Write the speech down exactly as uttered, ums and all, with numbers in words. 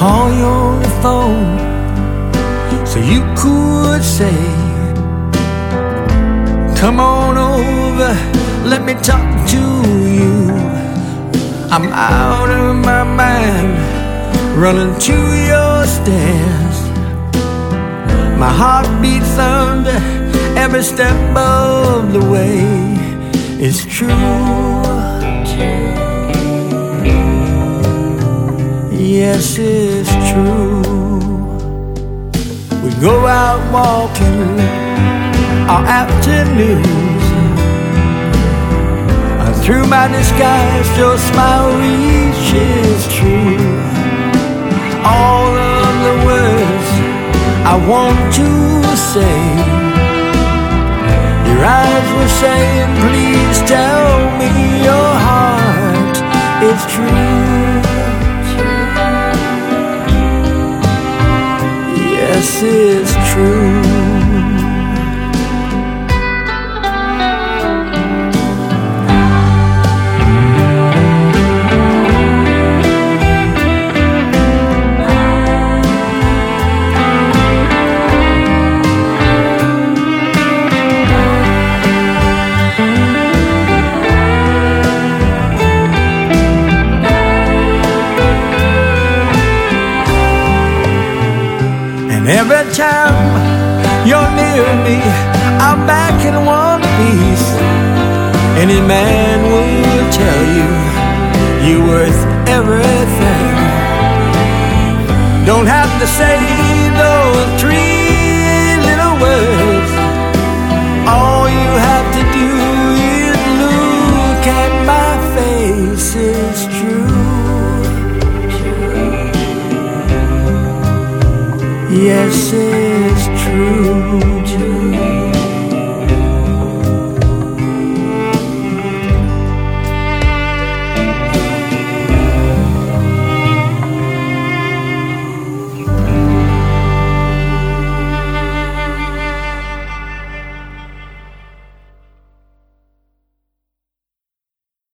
call you on the phone so you could say, come on over, let me talk to you. I'm out of my mind, running to your stairs. My heart beats thunder every step of the way. It's true. Yes, it's true. We go out walking our afternoons. Through my disguise, your smile reaches true. All of the words I want to say, your eyes were saying, please tell me your heart is true. Yes, it's true. And every time you're near me, I'm back in one piece. Any man would tell you you're worth everything. Don't have to say those three little words. All you have to do is look at my face. It's true. Yes, it